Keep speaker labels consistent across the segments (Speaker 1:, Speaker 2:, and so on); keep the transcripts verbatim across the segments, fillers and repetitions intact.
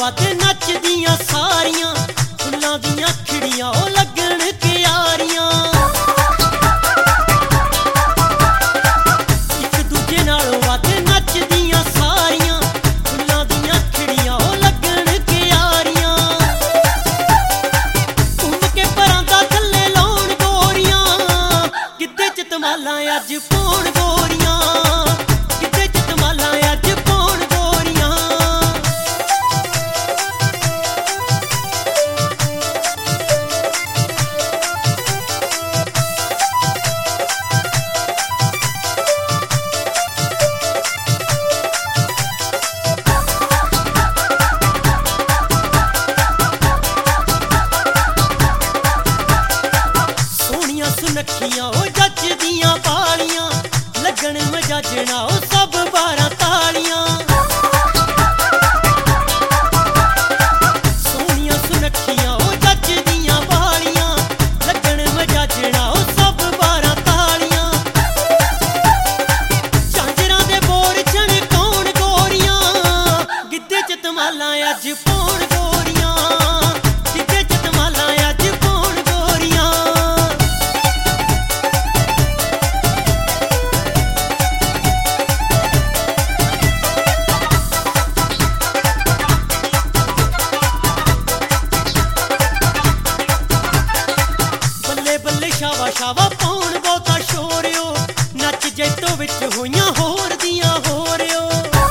Speaker 1: वाते नचदियां सारियां, फुल्लां दियां खिड़ियां ओ लगन क्यारियां। इक दूजे नाल वाते नचदियां सारियां, फुल्लां दियां खिड़ियां ओ लगन क्यारियां। घूम के परांदा थल्ले लाउण गोरियां, गिद्धे च धमालां अज पाउण गोरियां, गिद्धे च धमालां अज पाउण गोरियां। सोहणियां सुनखियां ओ जचदियां बालियां, लगन मजाजना ओ सब बारां तालियां। सोहणियां सुनखियां ओ जचदियां बालियां, लगन मजाजना ओ सब बारां तालियां। झांजरां दे बोर छणकाउण गोरियां, गिद्धे च धमालां अज पाउण गोरियां, गिद्धे च धमालां अज पाउण गोरियां। बल्ले बल्ले शावा शावा पाउण बहुता शोरियो, नच जैतो विच होइयां होर दियां होरियो।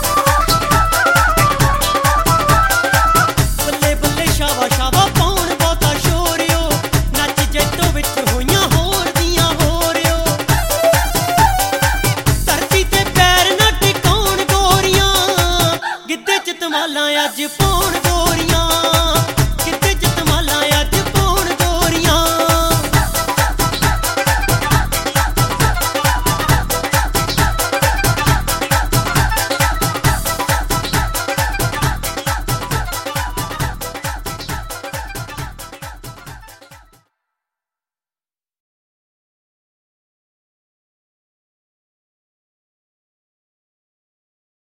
Speaker 1: बल्ले बल्ले शावा शावा पाउण बहुता शोरियो, नच जैतो विच होइयां होर दियां होरियो। धरती ते पैर ना टिकाउण गोरियां, गिद्धे च धमालां अज पाउण गोरियां,